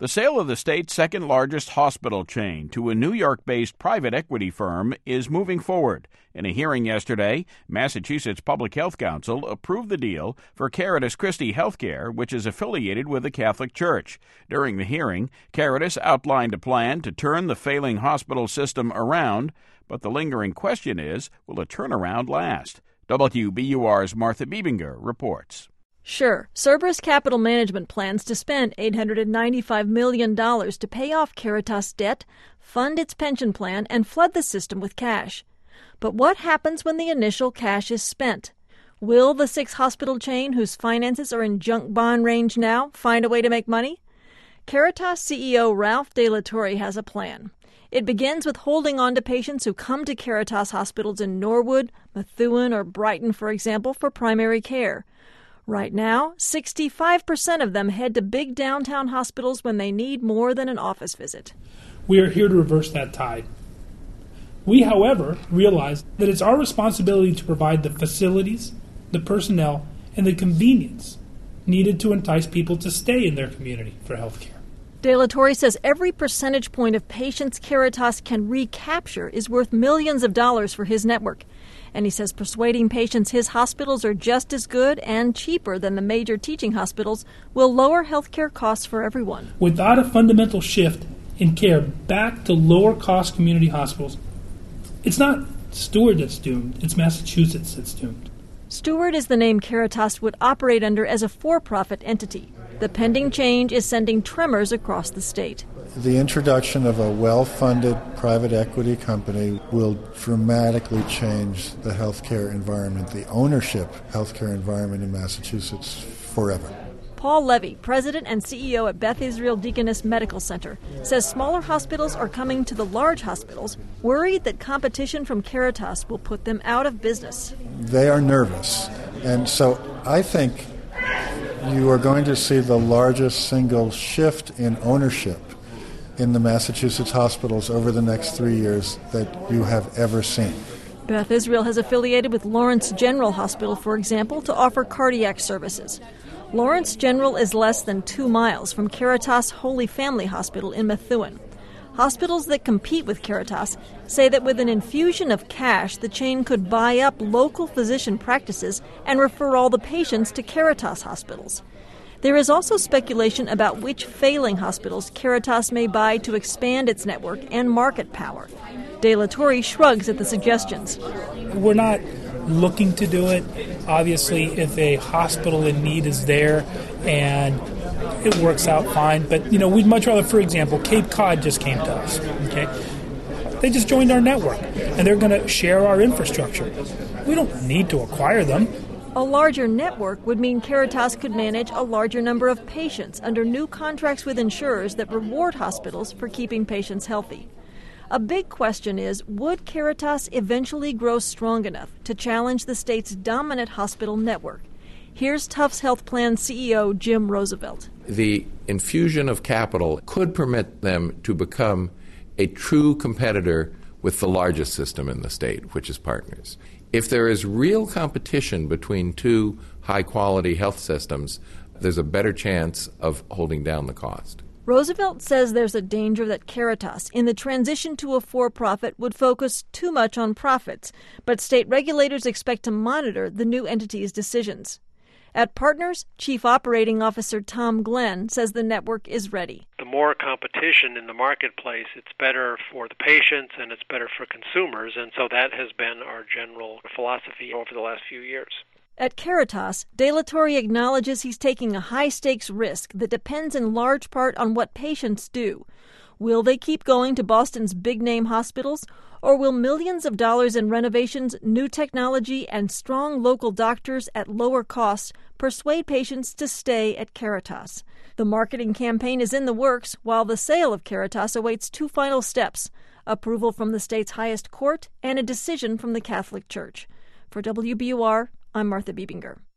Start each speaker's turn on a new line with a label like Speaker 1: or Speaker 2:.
Speaker 1: The sale of the state's second-largest hospital chain to a New York-based private equity firm is moving forward. In a hearing yesterday, Massachusetts Public Health Council approved the deal for Caritas Christi Healthcare, which is affiliated with the Catholic Church. During the hearing, Caritas outlined a plan to turn the failing hospital system around, but the lingering question is, will the turnaround last? WBUR's Martha Biebinger reports.
Speaker 2: Sure, Cerberus Capital Management plans to spend $895 million to pay off Caritas' debt, fund its pension plan, and flood the system with cash. But what happens when the initial cash is spent? Will the six-hospital chain, whose finances are in junk bond range now, find a way to make money? Caritas CEO Ralph De La Torre has a plan. It begins with holding on to patients who come to Caritas hospitals in Norwood, Methuen, or Brighton, for example, for primary care. Right now, 65% of them head to big downtown hospitals when they need more than an office visit.
Speaker 3: We are here to reverse that tide. We, however, realize that it's our responsibility to provide the facilities, the personnel, and the convenience needed to entice people to stay in their community for health care.
Speaker 2: De La Torre says every percentage point of patients Caritas can recapture is worth millions of dollars for his network. And he says persuading patients his hospitals are just as good and cheaper than the major teaching hospitals will lower health care costs for everyone.
Speaker 3: Without a fundamental shift in care back to lower-cost community hospitals, it's not Stewart that's doomed, it's Massachusetts that's doomed.
Speaker 2: Stewart is the name Caritas would operate under as a for-profit entity. The pending change is sending tremors across the state.
Speaker 4: The introduction of a well-funded private equity company will dramatically change the healthcare environment, the ownership healthcare environment in Massachusetts forever.
Speaker 2: Paul Levy, president and CEO at Beth Israel Deaconess Medical Center, says smaller hospitals are coming to the large hospitals, worried that competition from Caritas will put them out of business.
Speaker 4: They are nervous, and so I think you are going to see the largest single shift in ownership in the Massachusetts hospitals over the next 3 years that you have ever seen.
Speaker 2: Beth Israel has affiliated with Lawrence General Hospital, for example, to offer cardiac services. Lawrence General is less than 2 miles from Caritas Holy Family Hospital in Methuen. Hospitals that compete with Caritas say that with an infusion of cash, the chain could buy up local physician practices and refer all the patients to Caritas hospitals. There is also speculation about which failing hospitals Caritas may buy to expand its network and market power. De La Torre shrugs at the suggestions.
Speaker 3: We're not looking to do it. Obviously, if a hospital in need is there and it works out fine. But, we'd much rather, for example, Cape Cod just came to us. Okay, they just joined our network, and they're going to share our infrastructure. We don't need to acquire them.
Speaker 2: A larger network would mean Caritas could manage a larger number of patients under new contracts with insurers that reward hospitals for keeping patients healthy. A big question is, would Caritas eventually grow strong enough to challenge the state's dominant hospital network? Here's Tufts Health Plan CEO Jim Roosevelt.
Speaker 5: The infusion of capital could permit them to become a true competitor with the largest system in the state, which is Partners. If there is real competition between two high-quality health systems, there's a better chance of holding down the cost.
Speaker 2: Roosevelt says there's a danger that Caritas, in the transition to a for-profit, would focus too much on profits, but state regulators expect to monitor the new entity's decisions. At Partners, Chief Operating Officer Tom Glenn says the network is ready.
Speaker 6: The more competition in the marketplace, it's better for the patients and it's better for consumers, and so that has been our general philosophy over the last few years.
Speaker 2: At Caritas, De La Torre acknowledges he's taking a high-stakes risk that depends in large part on what patients do. Will they keep going to Boston's big-name hospitals, or will millions of dollars in renovations, new technology, and strong local doctors at lower costs persuade patients to stay at Caritas? The marketing campaign is in the works, while the sale of Caritas awaits 2 final steps: approval from the state's highest court and a decision from the Catholic Church. For WBUR, I'm Martha Biebinger.